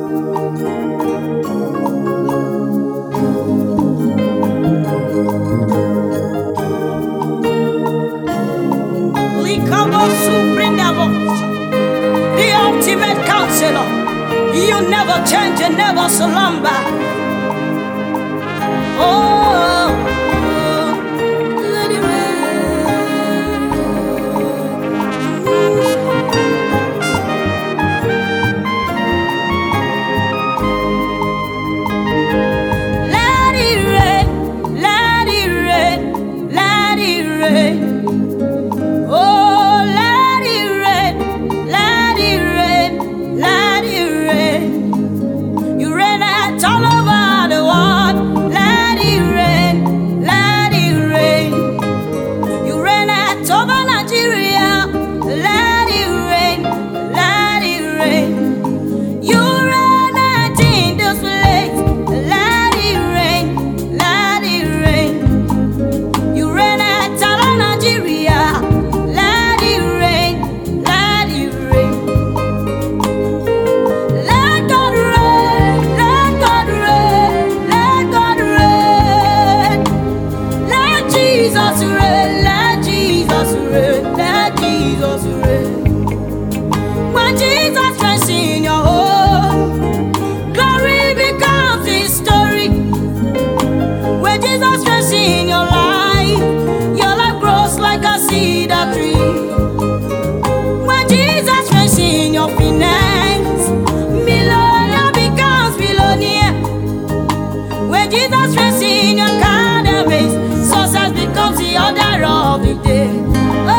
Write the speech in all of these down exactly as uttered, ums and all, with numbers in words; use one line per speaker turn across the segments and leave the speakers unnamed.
The ultimate counselor. You never change, you never slumber. Oh, let it rain. Let it rain, let it rain, let it rain. Oh, let it rain, let it rain, let it rain. You rain out all over the world. Let it rain, let it rain. You rain out over Nigeria. Let it rain, let it rain. You rain out in this place. Let it rain, let it rain. You rain out all over Nigeria. Let it rain, let it rain. Let God rain, let God rain, let God rain. Let Jesus rain, let Jesus rain, let Jesus rain. When Jesus reigns in your home, glory becomes history. When Jesus reigns in your life, your life grows like a cedar tree. When Jesus reigns in your finance, millionaire becomes billionaire. When Jesus reigns in your academies, success becomes the order of the day. Oh,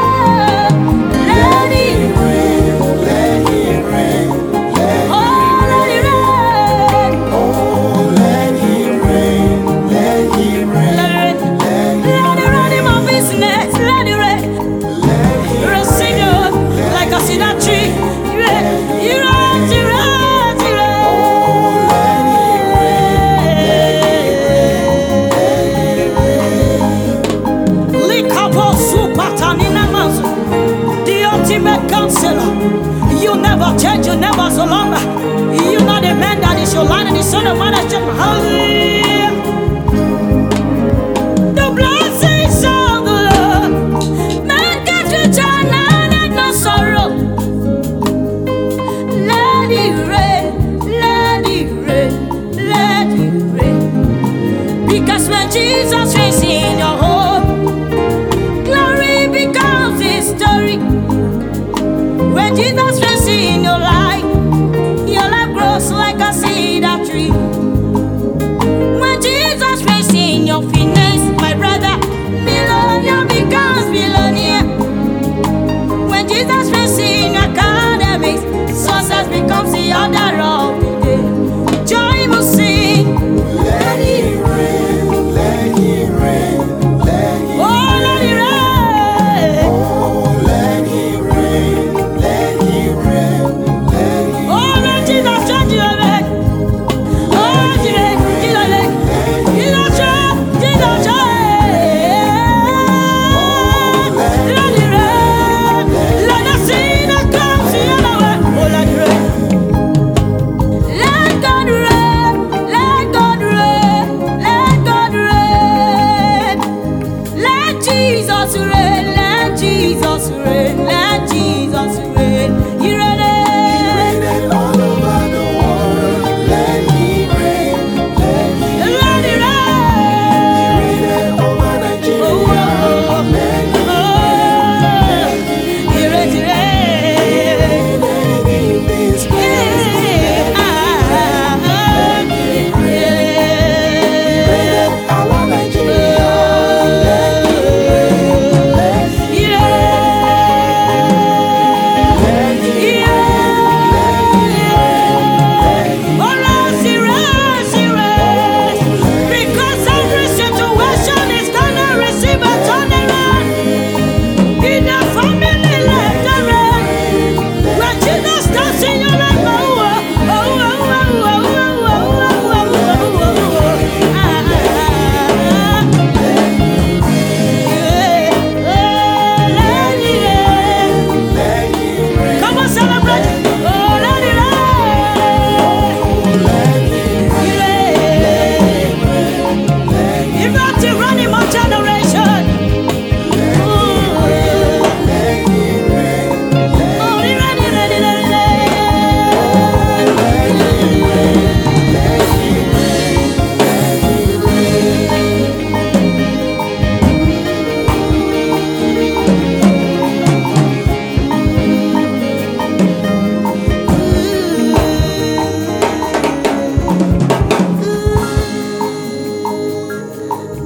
let it rain.
Let it rain, let
Oh, let it rain.
oh, let it rain, let it rain,
Let it rain. Let it rain in my business. Let it rain.
let it
Receive you like a cedar tree. You rain, you rain, you rain, you rain. Likapo supatanina mazu. The ultimate counselor. You never change, you never surrender. You know the man that is your line and the son of man that is your hallelujah. The blessings of the Lord make it rich and add no sorrow. Let it rain, let it rain, let it rain. Because when Jesus reigns in your home, glory becomes history. When Jesus reigns in your life, your life grows like a cedar tree. When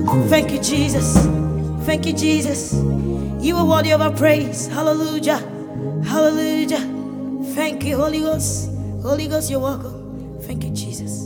Thank you, Jesus. Thank you, Jesus. You are worthy of our praise. Hallelujah. Hallelujah. Thank you, Holy Ghost. Holy Ghost, you're welcome. Thank you, Jesus.